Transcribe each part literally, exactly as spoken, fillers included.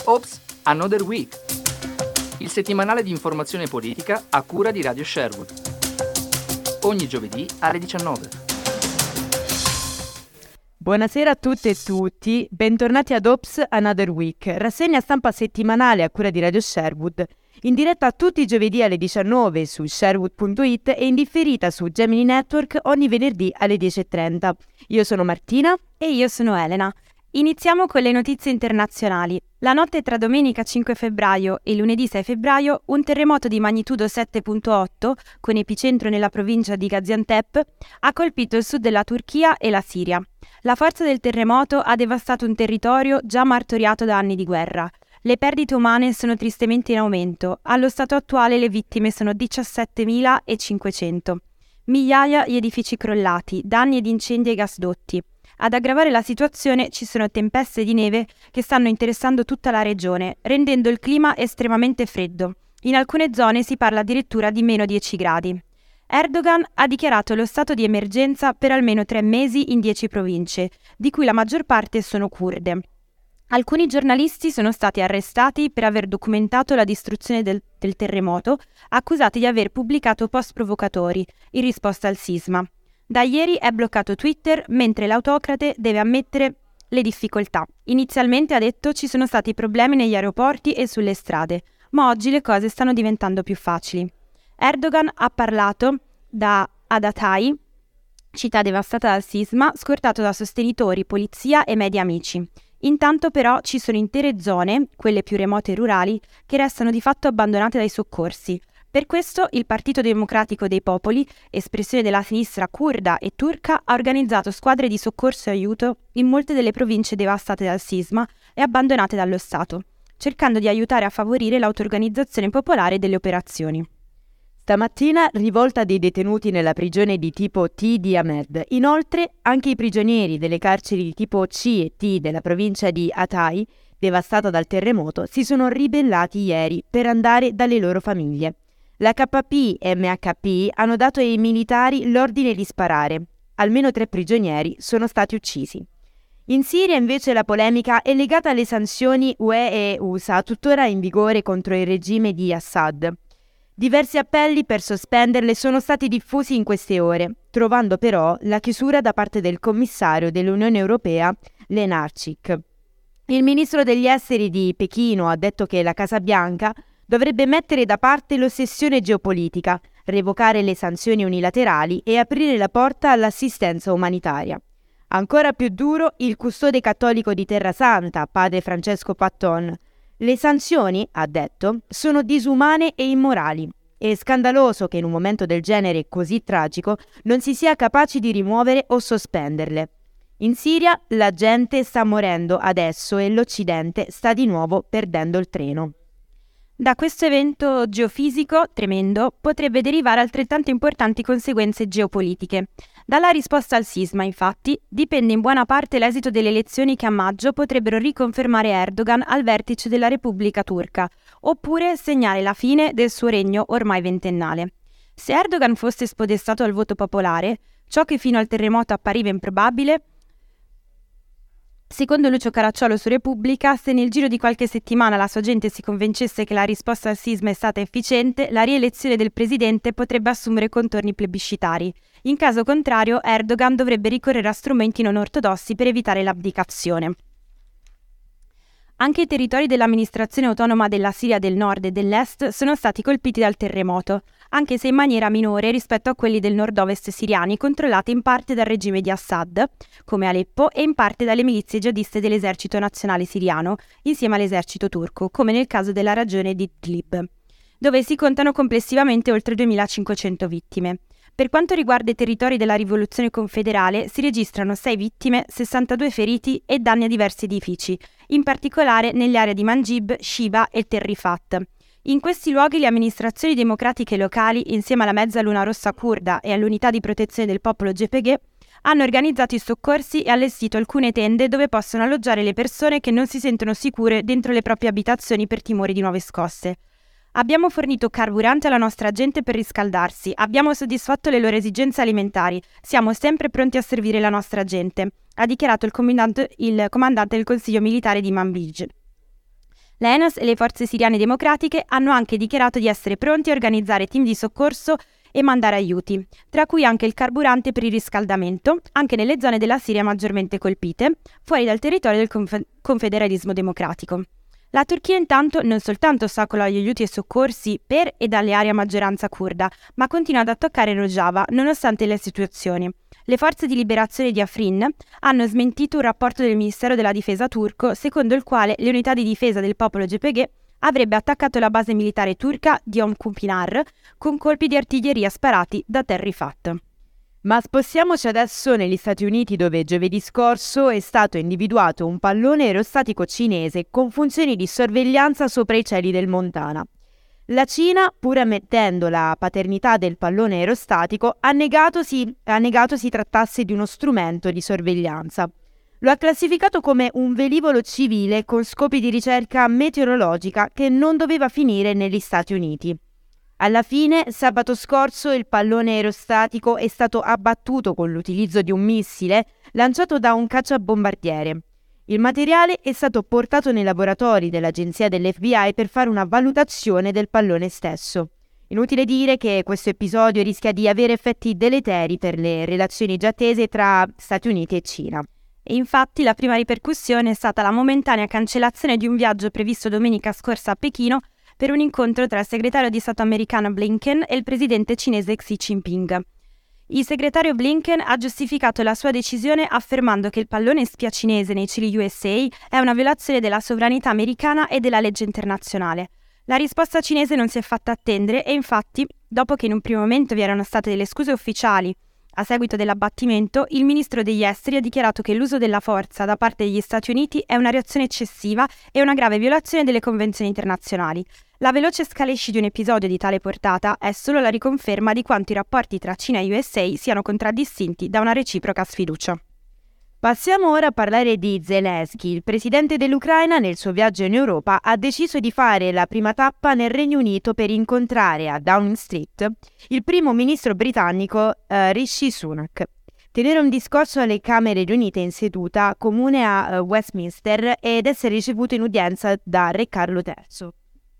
Ops, Another Week, il settimanale di informazione politica a cura di Radio Sherwood. Ogni giovedì alle diciannove. Buonasera a tutte e tutti, bentornati ad Ops Another Week, rassegna stampa settimanale a cura di Radio Sherwood, in diretta tutti i giovedì alle diciannove su sherwood punto it e in differita su Gemini Network ogni venerdì alle dieci e trenta. Io sono Martina e io sono Elena. Iniziamo con le notizie internazionali. La notte tra domenica cinque febbraio e lunedì sei febbraio, un terremoto di magnitudo sette virgola otto, con epicentro nella provincia di Gaziantep, ha colpito il sud della Turchia e la Siria. La forza del terremoto ha devastato un territorio già martoriato da anni di guerra. Le perdite umane sono tristemente in aumento. Allo stato attuale le vittime sono diciassettemilacinquecento. Migliaia gli edifici crollati, danni ed incendi ai gasdotti. Ad aggravare la situazione ci sono tempeste di neve che stanno interessando tutta la regione, rendendo il clima estremamente freddo. In alcune zone si parla addirittura di meno dieci gradi. Erdogan ha dichiarato lo stato di emergenza per almeno tre mesi in dieci province, di cui la maggior parte sono curde. Alcuni giornalisti sono stati arrestati per aver documentato la distruzione del, del terremoto, accusati di aver pubblicato post provocatori in risposta al sisma. Da ieri è bloccato Twitter, mentre l'autocrate deve ammettere le difficoltà. Inizialmente, ha detto, ci sono stati problemi negli aeroporti e sulle strade, ma oggi le cose stanno diventando più facili. Erdogan ha parlato da Adatai, città devastata dal sisma, scortato da sostenitori, polizia e media amici. Intanto però ci sono intere zone, quelle più remote e rurali, che restano di fatto abbandonate dai soccorsi. Per questo il Partito Democratico dei Popoli, espressione della sinistra curda e turca, ha organizzato squadre di soccorso e aiuto in molte delle province devastate dal sisma e abbandonate dallo Stato, cercando di aiutare a favorire l'auto-organizzazione popolare delle operazioni. Stamattina rivolta dei detenuti nella prigione di tipo T di Ahmed. Inoltre anche i prigionieri delle carceri di tipo C e T della provincia di Hatay, devastata dal terremoto, si sono ribellati ieri per andare dalle loro famiglie. La K P e M H P hanno dato ai militari l'ordine di sparare. Almeno tre prigionieri sono stati uccisi. In Siria invece la polemica è legata alle sanzioni U E e U S A tuttora in vigore contro il regime di Assad. Diversi appelli per sospenderle sono stati diffusi in queste ore, trovando però la chiusura da parte del commissario dell'Unione Europea, Lenarčič. Il ministro degli esteri di Pechino ha detto che la Casa Bianca dovrebbe mettere da parte l'ossessione geopolitica, revocare le sanzioni unilaterali e aprire la porta all'assistenza umanitaria. Ancora più duro il custode cattolico di Terra Santa, padre Francesco Patton. Le sanzioni, ha detto, sono disumane e immorali. È scandaloso che in un momento del genere così tragico non si sia capaci di rimuovere o sospenderle. In Siria la gente sta morendo adesso e l'Occidente sta di nuovo perdendo il treno. Da questo evento geofisico tremendo potrebbe derivare altrettanto importanti conseguenze geopolitiche. Dalla risposta al sisma, infatti, dipende in buona parte l'esito delle elezioni che a maggio potrebbero riconfermare Erdogan al vertice della Repubblica Turca, oppure segnare la fine del suo regno ormai ventennale. Se Erdogan fosse spodestato al voto popolare, ciò che fino al terremoto appariva improbabile, secondo Lucio Caracciolo su Repubblica, se nel giro di qualche settimana la sua gente si convincesse che la risposta al sisma è stata efficiente, la rielezione del presidente potrebbe assumere contorni plebiscitari. In caso contrario, Erdogan dovrebbe ricorrere a strumenti non ortodossi per evitare l'abdicazione. Anche i territori dell'amministrazione autonoma della Siria del Nord e dell'Est sono stati colpiti dal terremoto, anche se in maniera minore rispetto a quelli del nord-ovest siriani, controllati in parte dal regime di Assad, come Aleppo, e in parte dalle milizie jihadiste dell'esercito nazionale siriano, insieme all'esercito turco, come nel caso della regione di Idlib, dove si contano complessivamente oltre duemilacinquecento vittime. Per quanto riguarda i territori della rivoluzione confederale, si registrano sei vittime, sessantadue feriti e danni a diversi edifici, in particolare nelle aree di Manjib, Shiba e Tel Rifat. In questi luoghi le amministrazioni democratiche locali, insieme alla Mezzaluna Rossa Curda e all'Unità di Protezione del Popolo G P G, hanno organizzato i soccorsi e allestito alcune tende dove possono alloggiare le persone che non si sentono sicure dentro le proprie abitazioni per timore di nuove scosse. Abbiamo fornito carburante alla nostra gente per riscaldarsi, abbiamo soddisfatto le loro esigenze alimentari, siamo sempre pronti a servire la nostra gente, ha dichiarato il comandante, il comandante del Consiglio Militare di Manbij. Le Enos e le forze siriane democratiche hanno anche dichiarato di essere pronti a organizzare team di soccorso e mandare aiuti, tra cui anche il carburante per il riscaldamento, anche nelle zone della Siria maggiormente colpite, fuori dal territorio del conf- confederalismo democratico. La Turchia intanto non soltanto ostacola gli aiuti e soccorsi per e dalle aree a maggioranza curda, ma continua ad attaccare Rojava nonostante le situazioni. Le forze di liberazione di Afrin hanno smentito un rapporto del Ministero della Difesa turco secondo il quale le unità di difesa del popolo G P G avrebbe attaccato la base militare turca di Omkupinar con colpi di artiglieria sparati da Terra Rifat. Ma spostiamoci adesso negli Stati Uniti, dove giovedì scorso è stato individuato un pallone aerostatico cinese con funzioni di sorveglianza sopra i cieli del Montana. La Cina, pur ammettendo la paternità del pallone aerostatico, ha negato si, ha negato si trattasse di uno strumento di sorveglianza. Lo ha classificato come un velivolo civile con scopi di ricerca meteorologica che non doveva finire negli Stati Uniti. Alla fine, sabato scorso, il pallone aerostatico è stato abbattuto con l'utilizzo di un missile lanciato da un cacciabombardiere. Il materiale è stato portato nei laboratori dell'agenzia dell'F B I per fare una valutazione del pallone stesso. Inutile dire che questo episodio rischia di avere effetti deleteri per le relazioni già tese tra Stati Uniti e Cina. E infatti la prima ripercussione è stata la momentanea cancellazione di un viaggio previsto domenica scorsa a Pechino per un incontro tra il segretario di Stato americano Blinken e il presidente cinese Xi Jinping. Il segretario Blinken ha giustificato la sua decisione affermando che il pallone spia cinese nei cieli U S A è una violazione della sovranità americana e della legge internazionale. La risposta cinese non si è fatta attendere e infatti, dopo che in un primo momento vi erano state delle scuse ufficiali a seguito dell'abbattimento, il ministro degli esteri ha dichiarato che l'uso della forza da parte degli Stati Uniti è una reazione eccessiva e una grave violazione delle convenzioni internazionali. La veloce escalation di un episodio di tale portata è solo la riconferma di quanto i rapporti tra Cina e U S A siano contraddistinti da una reciproca sfiducia. Passiamo ora a parlare di Zelensky. Il presidente dell'Ucraina, nel suo viaggio in Europa, ha deciso di fare la prima tappa nel Regno Unito per incontrare a Downing Street il primo ministro britannico uh, Rishi Sunak. Tenere un discorso alle Camere riunite in seduta comune a uh, Westminster ed essere ricevuto in udienza da Re Carlo terzo.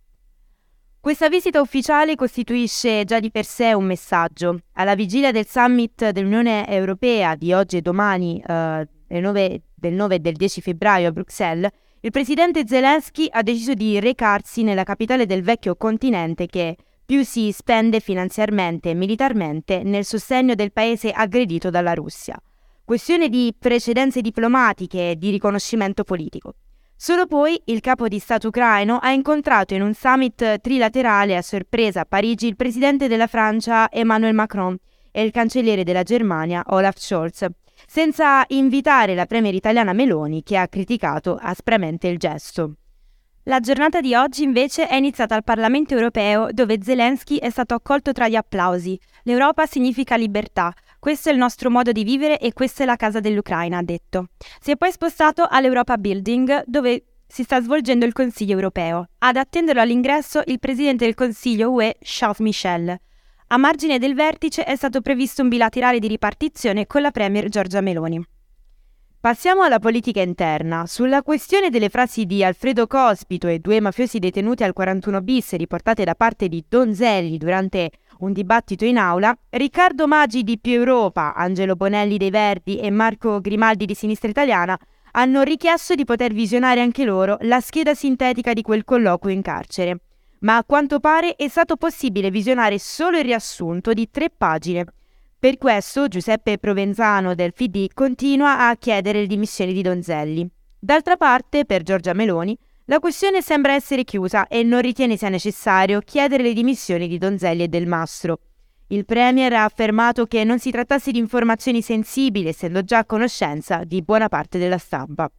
Questa visita ufficiale costituisce già di per sé un messaggio. Alla vigilia del summit dell'Unione Europea di oggi e domani, eh, del nove e del dieci febbraio a Bruxelles, il presidente Zelensky ha deciso di recarsi nella capitale del vecchio continente che più si spende finanziariamente e militarmente nel sostegno del paese aggredito dalla Russia. Questione di precedenze diplomatiche e di riconoscimento politico. Solo poi il capo di Stato ucraino ha incontrato in un summit trilaterale a sorpresa a Parigi il presidente della Francia Emmanuel Macron e il cancelliere della Germania Olaf Scholz, senza invitare la premier italiana Meloni, che ha criticato aspramente il gesto. La giornata di oggi invece è iniziata al Parlamento europeo, dove Zelensky è stato accolto tra gli applausi. L'Europa significa libertà. Questo è il nostro modo di vivere e questa è la casa dell'Ucraina, ha detto. Si è poi spostato all'Europa Building, dove si sta svolgendo il Consiglio europeo. Ad attenderlo all'ingresso il presidente del Consiglio U E, Charles Michel. A margine del vertice è stato previsto un bilaterale di ripartizione con la premier Giorgia Meloni. Passiamo alla politica interna. Sulla questione delle frasi di Alfredo Cospito e due mafiosi detenuti al quarantuno bis riportate da parte di Donzelli durante un dibattito in aula, Riccardo Maggi di Più Europa, Angelo Bonelli dei Verdi e Marco Grimaldi di Sinistra Italiana hanno richiesto di poter visionare anche loro la scheda sintetica di quel colloquio in carcere. Ma a quanto pare è stato possibile visionare solo il riassunto di tre pagine. Per questo Giuseppe Provenzano del P D continua a chiedere le dimissioni di Donzelli. D'altra parte, per Giorgia Meloni, la questione sembra essere chiusa e non ritiene sia necessario chiedere le dimissioni di Donzelli e Del Mastro. Il premier ha affermato che non si trattasse di informazioni sensibili, essendo già a conoscenza di buona parte della stampa.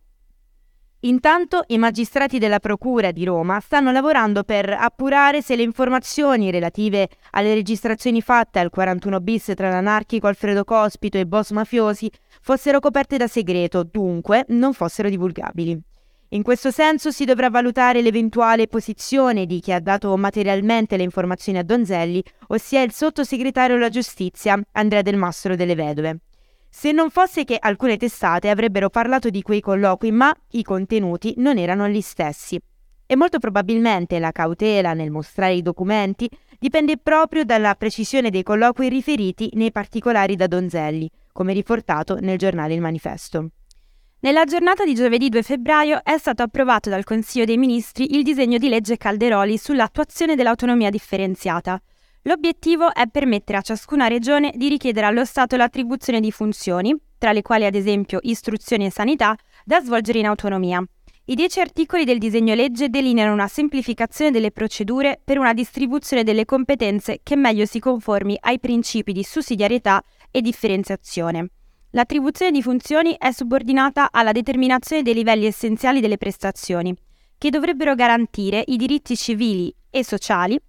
Intanto i magistrati della Procura di Roma stanno lavorando per appurare se le informazioni relative alle registrazioni fatte al quarantuno bis tra l'anarchico Alfredo Cospito e i boss mafiosi fossero coperte da segreto, dunque non fossero divulgabili. In questo senso si dovrà valutare l'eventuale posizione di chi ha dato materialmente le informazioni a Donzelli, ossia il sottosegretario alla giustizia Andrea Del Mastro delle Vedove. Se non fosse che alcune testate avrebbero parlato di quei colloqui, ma i contenuti non erano gli stessi. E molto probabilmente la cautela nel mostrare i documenti dipende proprio dalla precisione dei colloqui riferiti nei particolari da Donzelli, come riportato nel giornale Il Manifesto. Nella giornata di giovedì due febbraio è stato approvato dal Consiglio dei Ministri il disegno di legge Calderoli sull'attuazione dell'autonomia differenziata. L'obiettivo è permettere a ciascuna regione di richiedere allo Stato l'attribuzione di funzioni, tra le quali ad esempio istruzione e sanità, da svolgere in autonomia. I dieci articoli del disegno legge delineano una semplificazione delle procedure per una distribuzione delle competenze che meglio si conformi ai principi di sussidiarietà e differenziazione. L'attribuzione di funzioni è subordinata alla determinazione dei livelli essenziali delle prestazioni, che dovrebbero garantire i diritti civili e sociali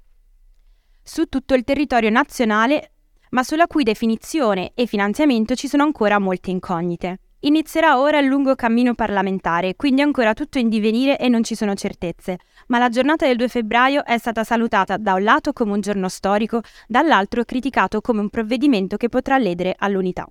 su tutto il territorio nazionale, ma sulla cui definizione e finanziamento ci sono ancora molte incognite. Inizierà ora il lungo cammino parlamentare, quindi ancora tutto in divenire e non ci sono certezze, ma la giornata del due febbraio è stata salutata da un lato come un giorno storico, dall'altro criticato come un provvedimento che potrà ledere all'unità.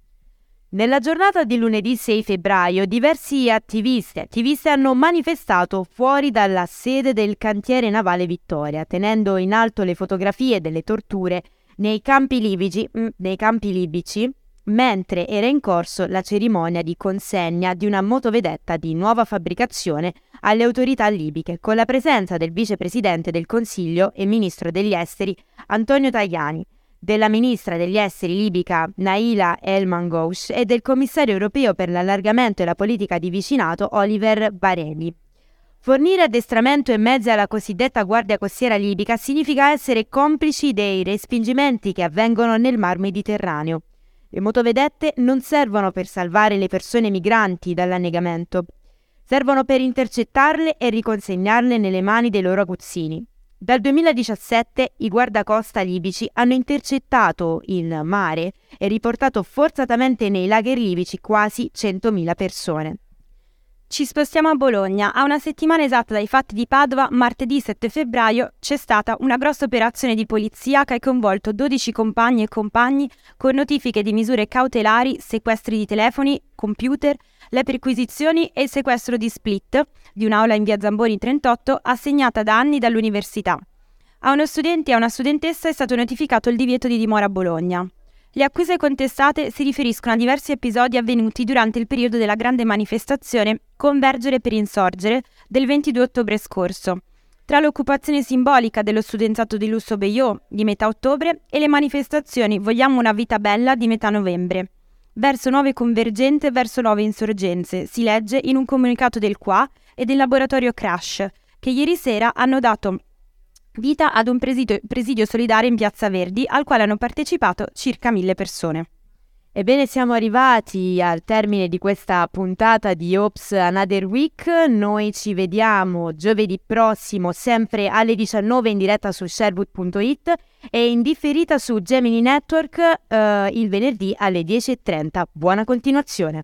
Nella giornata di lunedì sei febbraio diversi attivisti e attiviste hanno manifestato fuori dalla sede del cantiere navale Vittoria, tenendo in alto le fotografie delle torture nei campi libici, nei campi libici mentre era in corso la cerimonia di consegna di una motovedetta di nuova fabbricazione alle autorità libiche, con la presenza del vicepresidente del Consiglio e ministro degli esteri Antonio Tajani, della ministra degli esteri libica Naila El Mangoush e del commissario europeo per l'allargamento e la politica di vicinato Oliver Barelli. Fornire addestramento e mezzi alla cosiddetta Guardia Costiera libica significa essere complici dei respingimenti che avvengono nel Mar Mediterraneo. Le motovedette non servono per salvare le persone migranti dall'annegamento, servono per intercettarle e riconsegnarle nelle mani dei loro aguzzini. Dal duemiladiciassette i guardacosta libici hanno intercettato in mare e riportato forzatamente nei lager libici quasi centomila persone. Ci spostiamo a Bologna. A una settimana esatta dai fatti di Padova, martedì sette febbraio, c'è stata una grossa operazione di polizia che ha coinvolto dodici compagni e compagni con notifiche di misure cautelari, sequestri di telefoni, computer, le perquisizioni e il sequestro di split di un'aula in via Zamboni trentotto assegnata da anni dall'università. A uno studente e a una studentessa è stato notificato il divieto di dimora a Bologna. Le accuse contestate si riferiscono a diversi episodi avvenuti durante il periodo della grande manifestazione Convergere per insorgere del ventidue ottobre scorso, tra l'occupazione simbolica dello studentato di Lusso Beiò di metà ottobre e le manifestazioni Vogliamo una vita bella di metà novembre. Verso nuove convergenze, verso nuove insorgenze, si legge in un comunicato del Q A e del laboratorio Crash, che ieri sera hanno dato vita ad un presidio, presidio solidale in Piazza Verdi, al quale hanno partecipato circa mille persone. Ebbene, siamo arrivati al termine di questa puntata di Ops Another Week. Noi ci vediamo giovedì prossimo, sempre alle diciannove in diretta su sherwood punto it e in differita su Gemini Network eh, il venerdì alle dieci e trenta. Buona continuazione.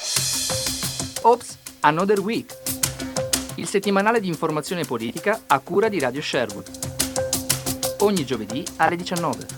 Ops Another Week, il settimanale di informazione politica a cura di Radio Sherwood. Ogni giovedì alle diciannove.